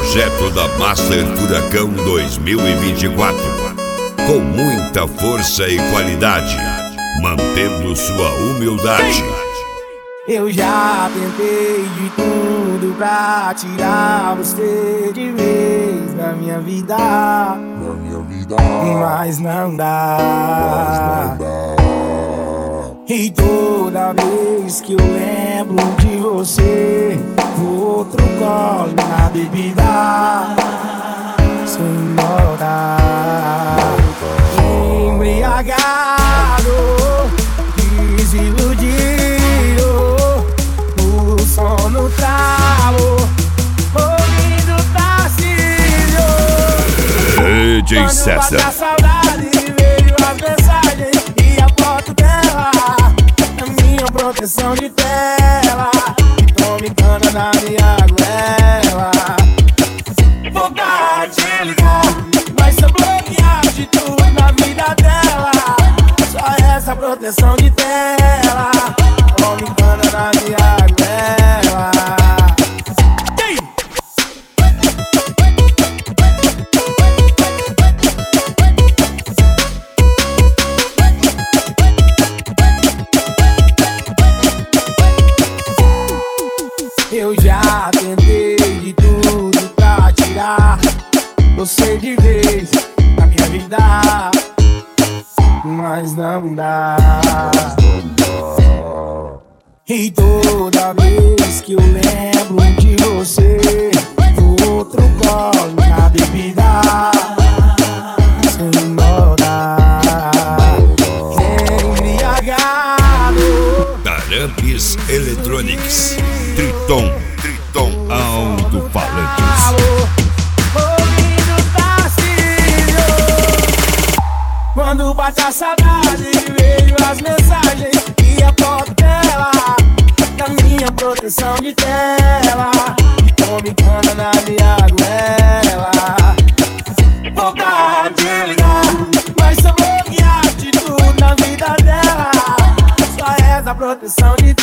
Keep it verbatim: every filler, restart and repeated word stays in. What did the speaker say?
projeto da Master Furacão dois mil e vinte e quatro, com muita força e qualidade, mantendo sua humildade. Eu já tentei de tudo pra tirar você de vez da minha vida, da minha vida, mas não dá. mas não dá. E toda vez que eu lembro de você, outro gole na bebida, sem maldade, embriagado, desiludido, o sono travo, ouvindo Tarcísio. D J Quando César. bate a saudade, vejo as mensagens e a foto dela, a minha proteção de tela, tome cana na minha goela. Vontade de ligar, mas só bloquear de tudo na vida dela. Só essa proteção de tela, tome cana na minha goela. Eu já tentei de tudo pra tirar você de vez da minha vida, mas não dá. E toda vez que eu lembro de você, outro gole na bebida, sem maldade, embriagado. Taramps Electronics, Triton, Triton Alto-Falantes. Ouvindo Tarcísio. Quando bate a saudade, vejo as mensagens e a foto dela, da minha proteção de tela, tome cana na minha goela. Vontade de ligar, mas só bloquear de tudo na vida dela. Só essa proteção de